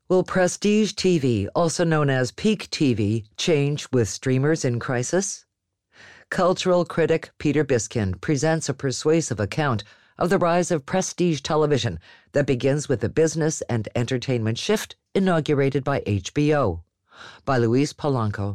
Will prestige TV, also known as peak TV, change with streamers in crisis? Cultural critic Peter Biskind presents a persuasive account of the rise of prestige television that begins with the business and entertainment shift inaugurated by HBO. By Luis Polanco.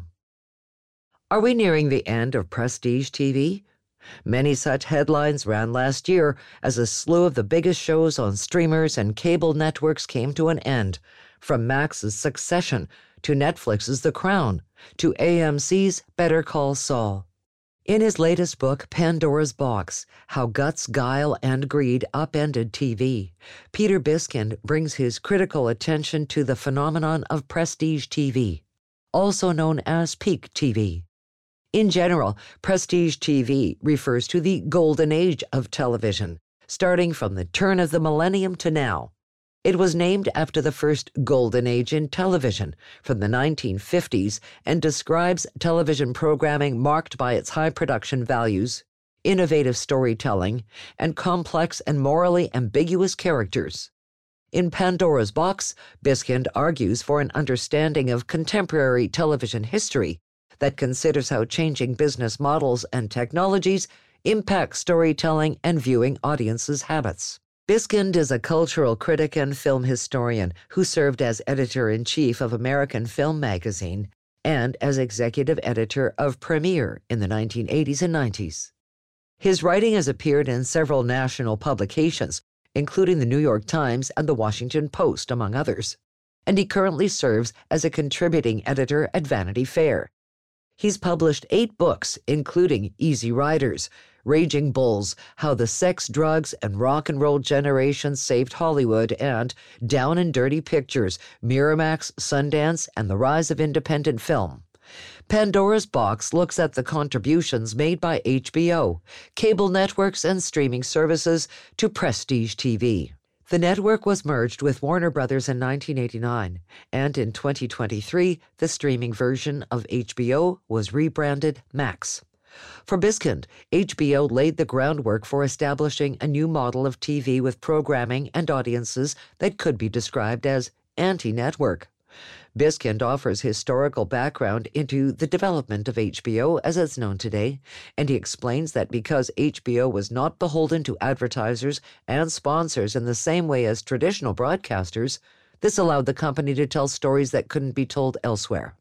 Are we nearing the end of prestige TV? Many such headlines ran last year as a slew of the biggest shows on streamers and cable networks came to an end, from Max's Succession to Netflix's The Crown to AMC's Better Call Saul. In his latest book, Pandora's Box, How Guts, Guile, and Greed Upended TV, Peter Biskind brings his critical attention to the phenomenon of prestige TV, also known as peak TV. In general, prestige TV refers to the golden age of television, starting from the turn of the millennium to now. It was named after the first golden age in television from the 1950s and describes television programming marked by its high production values, innovative storytelling, and complex and morally ambiguous characters. In Pandora's Box, Biskind argues for an understanding of contemporary television history that considers how changing business models and technologies impact storytelling and viewing audiences' habits. Biskind is a cultural critic and film historian who served as editor-in-chief of American Film Magazine and as executive editor of Premiere in the 1980s and 90s. His writing has appeared in several national publications, including the New York Times and the Washington Post, among others, and he currently serves as a contributing editor at Vanity Fair. He's published 8 books, including Easy Riders, Raging Bulls, How the Sex, Drugs, and Rock and Roll Generation Saved Hollywood, and Down and Dirty Pictures, Miramax, Sundance, and the Rise of Independent Film. Pandora's Box looks at the contributions made by HBO, cable networks, and streaming services to prestige TV. The network was merged with Warner Brothers in 1989, and in 2023, the streaming version of HBO was rebranded Max. For Biskind, HBO laid the groundwork for establishing a new model of TV with programming and audiences that could be described as anti-network. Biskind offers historical background into the development of HBO as it's known today, and he explains that because HBO was not beholden to advertisers and sponsors in the same way as traditional broadcasters, this allowed the company to tell stories that couldn't be told elsewhere.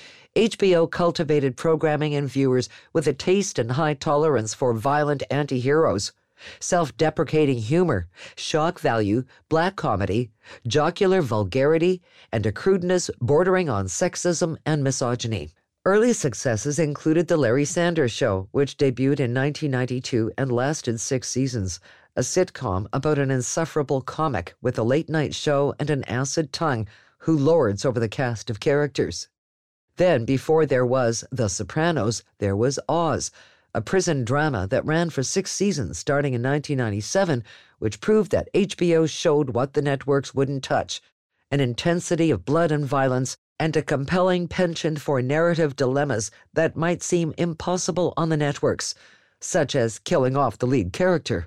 HBO cultivated programming and viewers with a taste and high tolerance for violent anti-heroes, self-deprecating humor, shock value, black comedy, jocular vulgarity, and a crudeness bordering on sexism and misogyny. Early successes included The Larry Sanders Show, which debuted in 1992 and lasted 6 seasons, a sitcom about an insufferable comic with a late-night show and an acid tongue who lords over the cast of characters. Then, before there was The Sopranos, there was Oz, a prison drama that ran for 6 seasons starting in 1997, which proved that HBO showed what the networks wouldn't touch, an intensity of blood and violence, and a compelling penchant for narrative dilemmas that might seem impossible on the networks, such as killing off the lead character.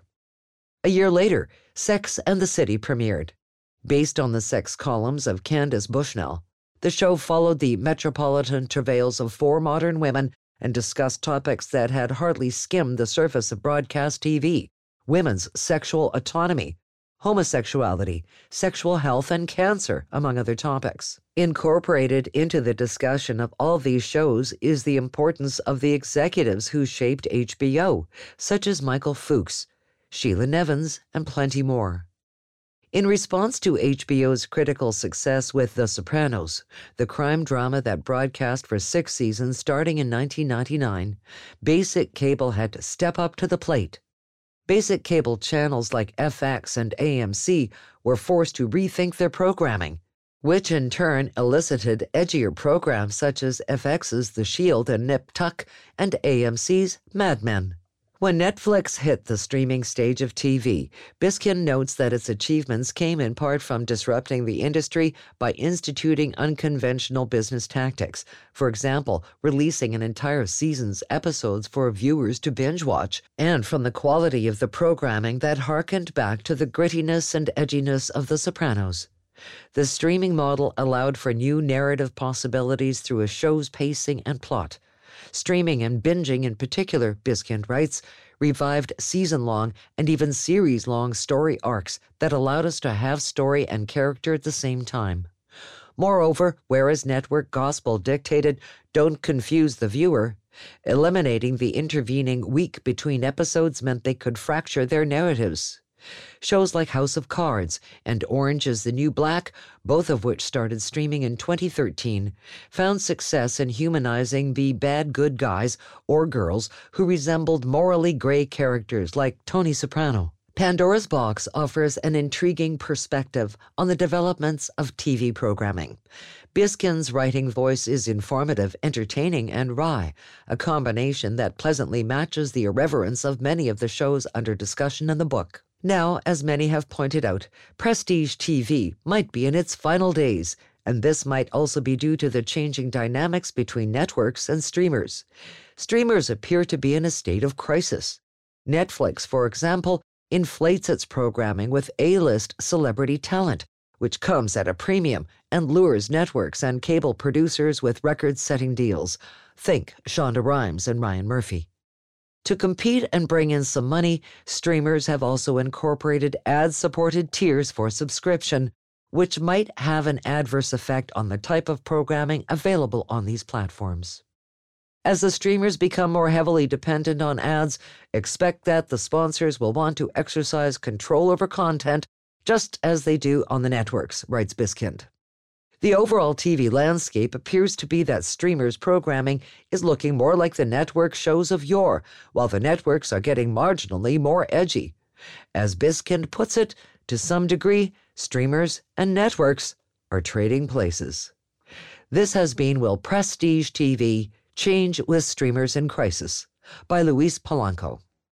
A year later, Sex and the City premiered. Based on the sex columns of Candace Bushnell, the show followed the metropolitan travails of 4 modern women and discussed topics that had hardly skimmed the surface of broadcast TV: women's sexual autonomy, homosexuality, sexual health, and cancer, among other topics. Incorporated into the discussion of all these shows is the importance of the executives who shaped HBO, such as Michael Fuchs, Sheila Nevins, and plenty more. In response to HBO's critical success with The Sopranos, the crime drama that broadcast for 6 seasons starting in 1999, basic cable had to step up to the plate. Basic cable channels like FX and AMC were forced to rethink their programming, which in turn elicited edgier programs such as FX's The Shield and Nip Tuck and AMC's Mad Men. When Netflix hit the streaming stage of TV, Biskind notes that its achievements came in part from disrupting the industry by instituting unconventional business tactics, for example, releasing an entire season's episodes for viewers to binge-watch, and from the quality of the programming that harkened back to the grittiness and edginess of The Sopranos. The streaming model allowed for new narrative possibilities through a show's pacing and plot. Streaming and binging in particular, Biskind writes, revived season-long and even series-long story arcs that allowed us to have story and character at the same time. Moreover, whereas network gospel dictated, "Don't confuse the viewer," eliminating the intervening week between episodes meant they could fracture their narratives. Shows like House of Cards and Orange is the New Black, both of which started streaming in 2013, found success in humanizing the bad good guys or girls who resembled morally gray characters like Tony Soprano. Pandora's Box offers an intriguing perspective on the developments of TV programming. Biskind's writing voice is informative, entertaining, and wry, a combination that pleasantly matches the irreverence of many of the shows under discussion in the book. Now, as many have pointed out, prestige TV might be in its final days, and this might also be due to the changing dynamics between networks and streamers. Streamers appear to be in a state of crisis. Netflix, for example, inflates its programming with A-list celebrity talent, which comes at a premium and lures networks and cable producers with record-setting deals. Think Shonda Rhimes and Ryan Murphy. To compete and bring in some money, streamers have also incorporated ad-supported tiers for subscription, which might have an adverse effect on the type of programming available on these platforms. As the streamers become more heavily dependent on ads, expect that the sponsors will want to exercise control over content just as they do on the networks, writes Biskind. The overall TV landscape appears to be that streamers' programming is looking more like the network shows of yore, while the networks are getting marginally more edgy. As Biskind puts it, to some degree, streamers and networks are trading places. This has been Will Prestige TV Change with Streamers in Crisis by Luis Polanco.